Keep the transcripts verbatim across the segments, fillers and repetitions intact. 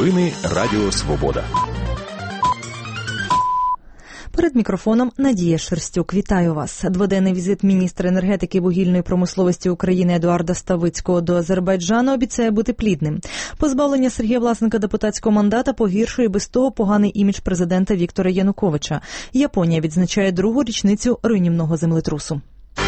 Новини Радіо Свобода. Перед мікрофоном Надія Шерстюк. Вітаю вас. Дводенний візит міністра енергетики і вугільної промисловості України Едуарда Ставицького до Азербайджану обіцяє бути плідним. Позбавлення Сергія Власенка депутатського мандата погіршує без того поганий імідж президента Віктора Януковича. Японія відзначає другу річницю руйнівного землетрусу.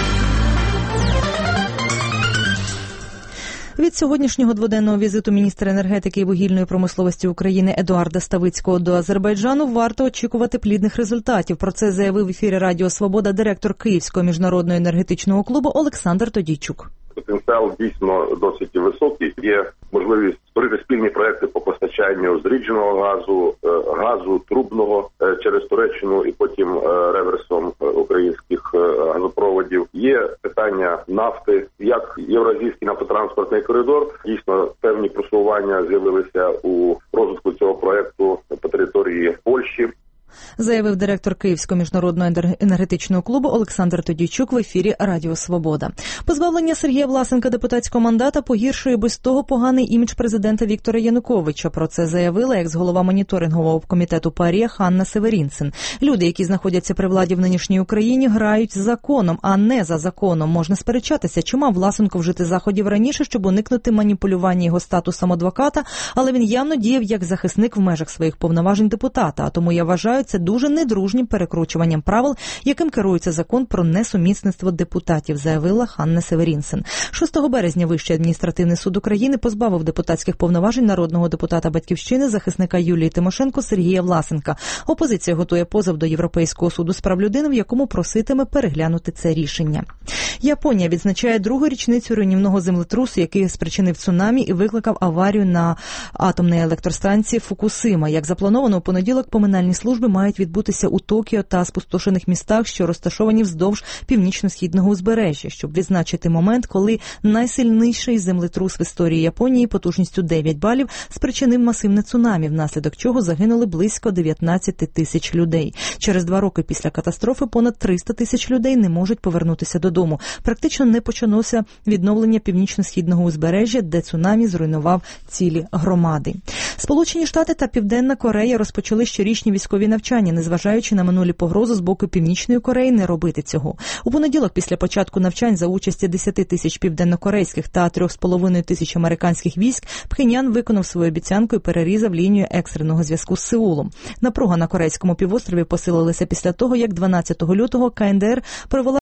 Від сьогоднішнього дводенного візиту міністра енергетики і вугільної промисловості України Едуарда Ставицького до Азербайджану варто очікувати плідних результатів. Про це заявив в ефірі Радіо Свобода директор Київського міжнародного енергетичного клубу Олександр Тодійчук. Потенціал дійсно досить високий. Є можливість створити спільні проекти по постачанню зрідженого газу, газу трубного через Туреччину і потім реверсом українських газопроводів. Є питання нафти, як Євразійський нафтотранспортний коридор. Дійсно, певні просування з'явилися у розвитку цього проекту по території Польщі. Заявив директор Київського міжнародного енергетичного клубу Олександр Тодійчук в ефірі Радіо Свобода. Позбавлення Сергія Власенка депутатського мандата погіршує без того поганий імідж президента Віктора Януковича. Про це заявила екс-голова моніторингового комітету ПАРЄ Ханна Северінсен. Люди, які знаходяться при владі в нинішній Україні, грають з законом, а не за законом. Можна сперечатися, чи мав Власенко вжити заходів раніше, щоб уникнути маніпулювання його статусом адвоката, але він явно діяв як захисник в межах своїх повноважень депутата, а тому я вважаю, це дуже недружнім перекручуванням правил, яким керується закон про несумісництво депутатів, заявила Ханна Северінсен. шостого березня Вищий адміністративний суд України позбавив депутатських повноважень народного депутата Батьківщини, захисника Юлії Тимошенко Сергія Власенка. Опозиція готує позов до Європейського суду з прав людини, в якому проситиме переглянути це рішення. Японія відзначає другу річницю руйнівного землетрусу, який спричинив цунамі і викликав аварію на атомній електростанції Фукусима. Як заплановано, у понеділок поминальні служби мають відбутися у Токіо та спустошених містах, що розташовані вздовж північно-східного узбережжя, щоб відзначити момент, коли найсильніший землетрус в історії Японії потужністю дев'ять балів спричинив масивне цунамі, внаслідок чого загинули близько дев'ятнадцять тисяч людей. Через два роки після катастрофи понад триста тисяч людей не можуть повернутися додому. Практично не почалося відновлення північно-східного узбережжя, де цунамі зруйнував цілі громади. Сполучені Штати та Південна Корея розпочали щорічні військові навчання, незважаючи на минулі погрози з боку Північної Кореї не робити цього. У понеділок після початку навчань за участі десять тисяч південнокорейських та три з половиною тисяч американських військ Пхеньян виконав свою обіцянку і перерізав лінію екстреного зв'язку з Сеулом. Напруга на Корейському півострові посилилася після того, як дванадцятого лютого ка ен де ер провела